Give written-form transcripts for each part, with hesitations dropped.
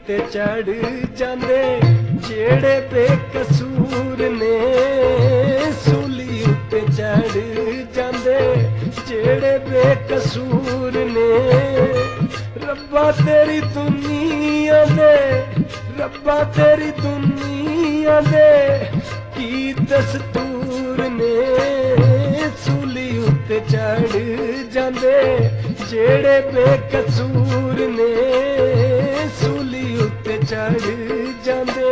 उत्ते चढ़ जांदे जेड़े बेकसूर ने, सूली उत्ते चढ़ जांदे जेड़े बेकसूर ने। रब्बा तेरी दुनिया दे, रब्बा तेरी दुनिया दे की दस्तूर ने, सूली उत्ते चढ़ जांदे जेड़े बेकसूर ने, सूली उत्ते चढ़ जांदे।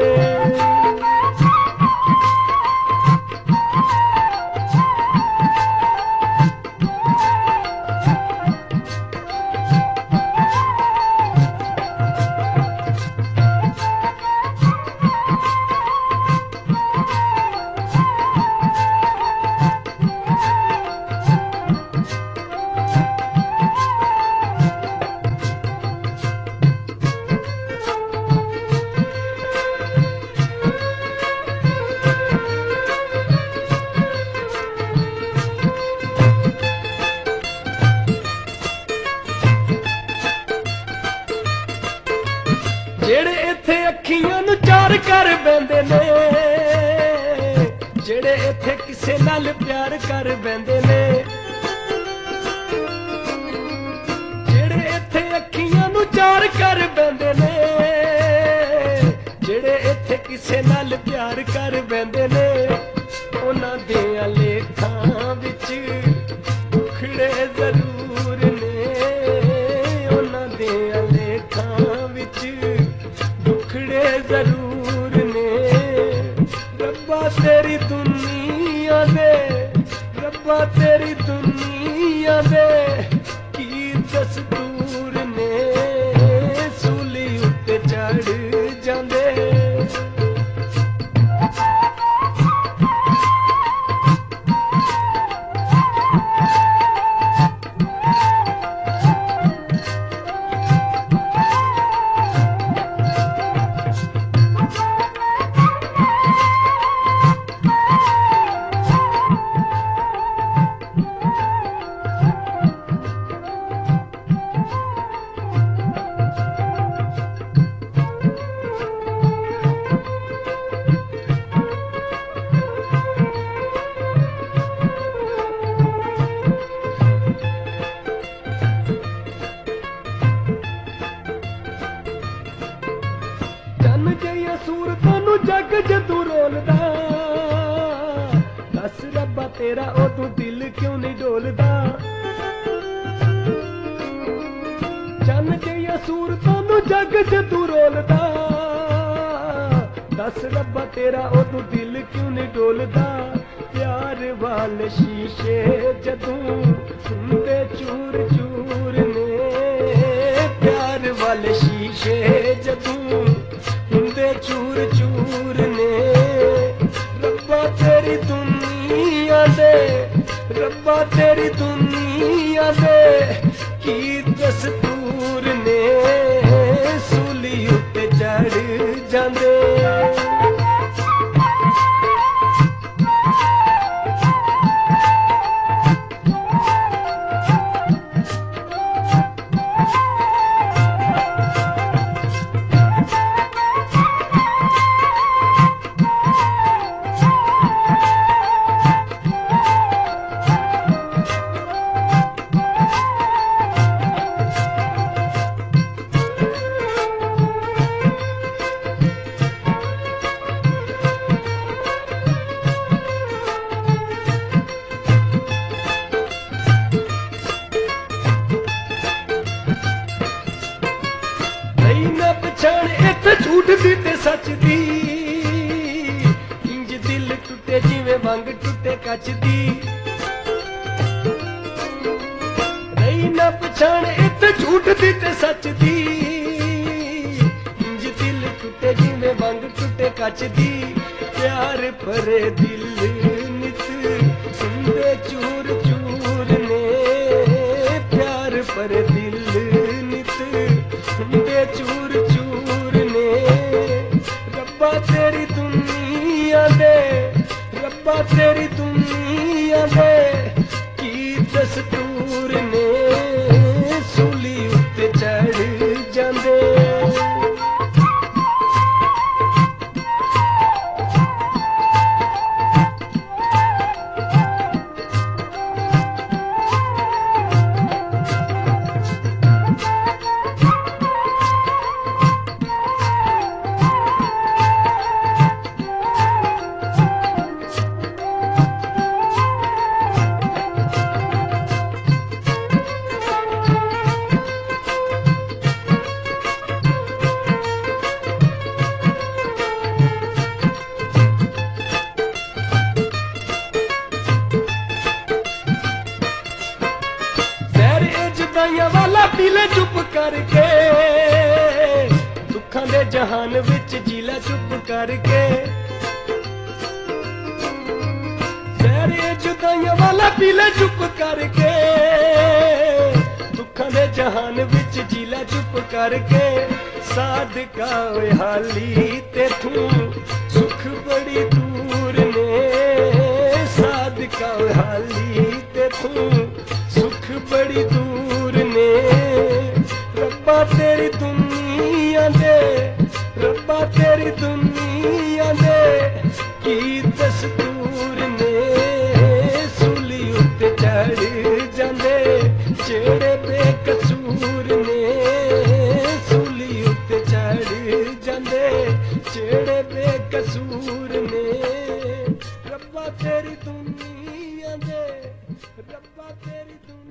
जेड़े इत्थे अखियां नूं चार कर बैंदे ने, जेड़े इत्थे किसे नाल प्यार कर बैंदे ने, जेड़े इत्थे अखियां नूं चार कर बैंदे ने, जेड़े इत्थे किसे नाल प्यार कर बैंदे ने, उन्हां दियां लेखां विच दुखड़े जरूर ने, उन्हां दियां लेखां विच दुखड़े जरूर ने। रब्बा तेरी दुनिया दे, रब्बा तेरी दुनिया दे की दस्तूर ने, सूली उत्ते चढ़ जांदे। चन जिहियां सूरतां नूं जग जदों रोलदा, दस रब्बा तेरा उदों दिल क्यों नहीं डोलदा। चन जिहियां सूरतां नूं जग जदों रोलदा, दस रब्बा तेरा उदों दिल क्यों नहीं डोलदा। प्यार वाले शीशे जदों हुंदे चूर चूर ने, प्यार वाले शीशे जदों हुंदे चूर चूर ने। रब्बा तेरी दुनिया दे, रब्बा तेरी दुनिया दे की दस्तूर ने, सूली उत्ते चढ़ जांदे। झूठ दी ते सच दी, इंज दिल टुटे जिवें वंग टुटे कच दी। नहीं ना पछाण इत्थे झूठ दी ते सच दी, इंज दिल टुटे जिवें वंग टुटे कच दी। प्यार भरे दिल नित हुंदे चूर चूर ने, प्यार भरे दिल नित हुंदे चूर चूर ने। रब्बा तेरी दुनिया दे, रब्बा तेरी दुनिया दे की दस्तूर ने, सूली उत्ते चढ़ जांदे। करके दुखां दे जहान विच जी लै चुप करके तेरे जुदाइयां वाला पी लै चुप करके दुखां दे जहान विच जी लै चुप करके सादका ओए हाली तेथों सुख बड़ी दूर ने सादका ओए हाली तेथों सुख बड़ी दूर ने रब्बा तेरी दुनिया दे रब्बा तेरी दुनिया दे की दस्तूर ने सूली उत्ते चढ़ जांदे जेड़े बेकसूर ने सूली उत्ते चढ़ जांदे जेड़े बेकसूर ने रब्बा तेरी दुनिया दे रब्बा तेरी दुनिया